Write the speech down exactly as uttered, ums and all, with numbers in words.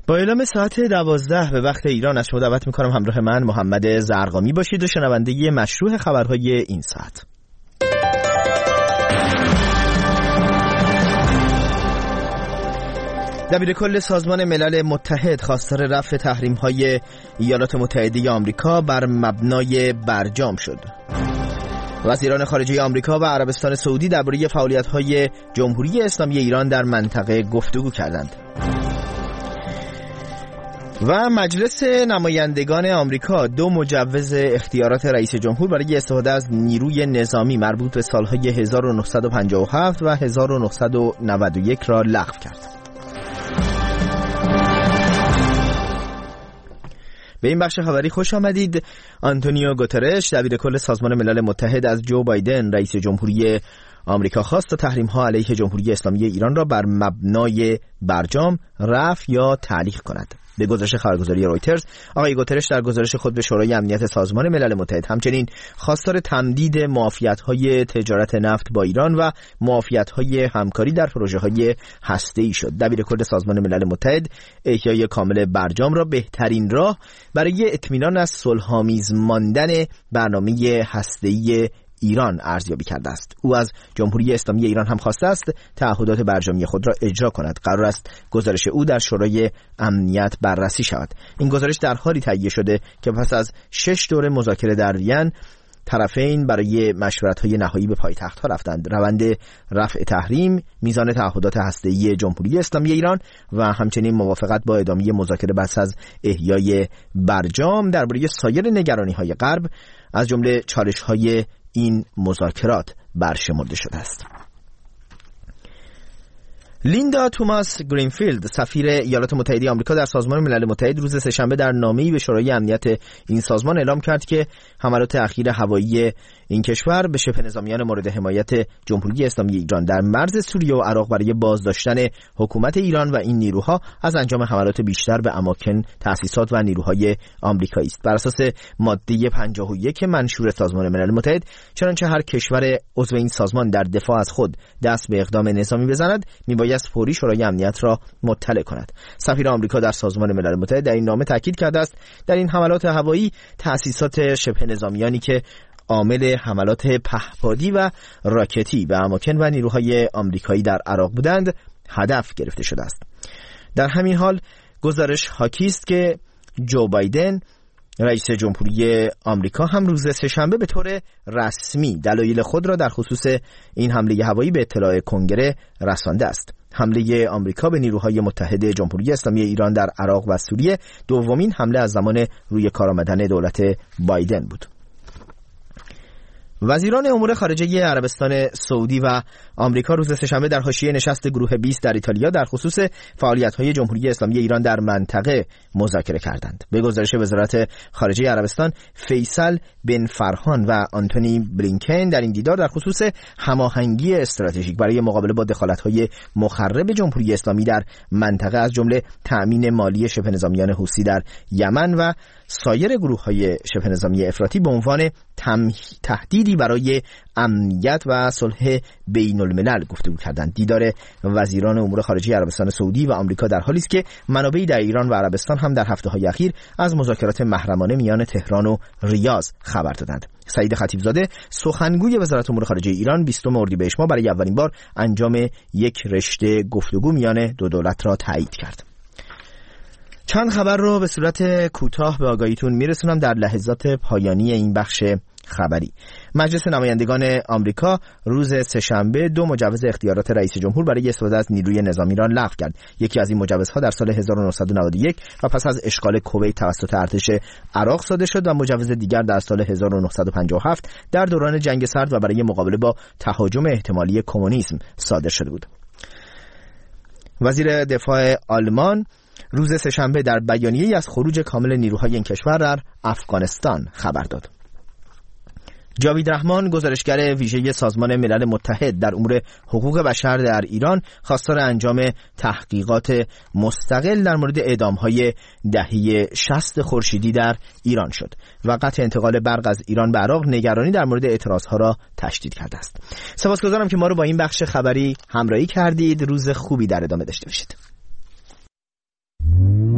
با اعلام ساعت دوازده به وقت ایران از شما دعوت میکنم همراه من محمد زرقامی باشید و شنونده مشروع خبرهای این ساعت. دبیر کل سازمان ملل متحد خواستار رفع تحریم‌های ایالات متحده آمریکا بر مبنای برجام شد. وزیران خارجه آمریکا و عربستان سعودی درباره فعالیت‌های جمهوری اسلامی ایران در منطقه گفتگو کردند. و مجلس نمایندگان آمریکا دو مجوز اختیارات رئیس جمهور برای استفاده از نیروی نظامی مربوط به سالهای هزار و نهصد و پنجاه و هفت و هزار و نهصد و نود و یک را لغو کرد. به این بخش خبری خوش آمدید. آنتونیو گوترش دبیر کل سازمان ملل متحد از جو بایدن رئیس جمهوری آمریکا خواست تا تحریم‌ها علیه جمهوری اسلامی ایران را بر مبنای برجام رفع یا تعلیق کند. به گزارش خبرگزاری رویترز، آقای گوترش در گزارش خود به شورای امنیت سازمان ملل متحد همچنین خواستار تمدید معافیت‌های تجارت نفت با ایران و معافیت‌های همکاری در پروژه‌های هسته‌ای شد. دبیر کل سازمان ملل متحد احیای کامل برجام را بهترین راه برای اطمینان از صلح‌آمیز ماندن برنامه هسته‌ای ایران ارزیابی کرده است. او از جمهوری اسلامی ایران هم خواسته است تعهدات برجامی خود را اجرا کند. قرار است گزارش او در شورای امنیت بررسی شود. این گزارش در حالی تهیه شده که پس از شش دوره مذاکره در وین طرفین برای مشورت‌های نهایی به پایتخت‌ها رفتند. روند رفع تحریم، میزان تعهدات هسته‌ای جمهوری اسلامی ایران و همچنین موافقت با ادامه مذاکره پس از احیای برجام درباره سایر نگرانی‌های غرب از جمله چالش‌های این مذاکرات برشمرده شده است. لیندا توماس گرینفیلد سفیر ایالات متحده آمریکا در سازمان ملل متحد روز سه‌شنبه در نامه‌ای به شورای امنیت این سازمان اعلام کرد که حملات اخیر هوایی این کشور به شبه نظامیان مورد حمایت جمهوری اسلامی ایران در مرز سوریه و عراق برای بازداشتن حکومت ایران و این نیروها از انجام حملات بیشتر به اماکن، تأسیسات و نیروهای آمریکایی است. بر اساس ماده پنجاه و یک منشور سازمان ملل متحد، چنانچه هر کشور عضو این سازمان در دفاع از خود دست به اقدام نظامی بزند، میباید فوری شورای امنیت را مطلع کند. سفیر آمریکا در سازمان ملل متحد در این نامه تاکید کرده است در این حملات هوایی تأسیسات شبه نظامیانی که عامل حملات پهپادی و راکتی به اماکن و نیروهای آمریکایی در عراق بودند هدف گرفته شده است. در همین حال گزارش حاکی است که جو بایدن رئیس جمهوری آمریکا هم روز سه‌شنبه به طور رسمی دلایل خود را در خصوص این حمله هوایی به اطلاع کنگره رسانده است. حمله آمریکا به نیروهای متحد جمهوری اسلامی ایران در عراق و سوریه دومین حمله از زمان روی کار آمدن دولت بایدن بود. وزیران امور خارجه عربستان سعودی و آمریکا روز سه‌شنبه در حاشیه نشست گروه بیست در ایتالیا در خصوص فعالیت‌های جمهوری اسلامی ایران در منطقه مذاکره کردند. به گزارش وزارت خارجه عربستان، فیصل بن فرهان و آنتونی بلینکن در این دیدار در خصوص هماهنگی استراتژیک برای مقابله با دخالت‌های مخرب جمهوری اسلامی در منطقه از جمله تأمین مالی شبه نظامیان حوثی در یمن و سایر گروه‌های شبه نظامی افراطی به عنوان تهدیدی برای امنیت و صلح بین الملل گفتگو کردند. دیدار وزیران امور خارجه عربستان سعودی و آمریکا در حالی است که منابعی در ایران و عربستان هم در هفته‌های اخیر از مذاکرات محرمانه میان تهران و ریاض خبر دادند. سعید خطیبزاده سخنگوی وزارت امور خارجه ایران بیستم اردیبهشت ماه برای اولین بار انجام یک رشته گفتگو میان دو دولت را تایید کرد. چند خبر رو به صورت کوتاه به آگاهیتون میرسونم در لحظات پایانی این بخش خبری. مجلس نمایندگان آمریکا روز سه‌شنبه دو مجوز اختیارات رئیس جمهور برای استفاده از نیروی نظامی را لغو کرد. یکی از این مجوزها در سال هزار و نهصد و نود و یک و پس از اشغال کویت توسط ارتش عراق صادر شد و مجوز دیگر در سال هزار و نهصد و پنجاه و هفت در دوران جنگ سرد و برای مقابله با تهاجم احتمالی کمونیسم صادر شده بود. وزیر دفاع آلمان روز سه‌شنبه در بیانیه‌ای از خروج کامل نیروهای این کشور در افغانستان خبر داد. جاوید رحمان گزارشگر ویژه سازمان ملل متحد در امور حقوق بشر در ایران خواستار انجام تحقیقات مستقل در مورد اعدام‌های دهه شصت خورشیدی در ایران شد و قطع انتقال برق از ایران به عراق نگرانی در مورد اعتراضها را تشدید کرده است. سپاسگزارم که ما رو با این بخش خبری همراهی کردید. روز خوبی در ادامه داشته باشید.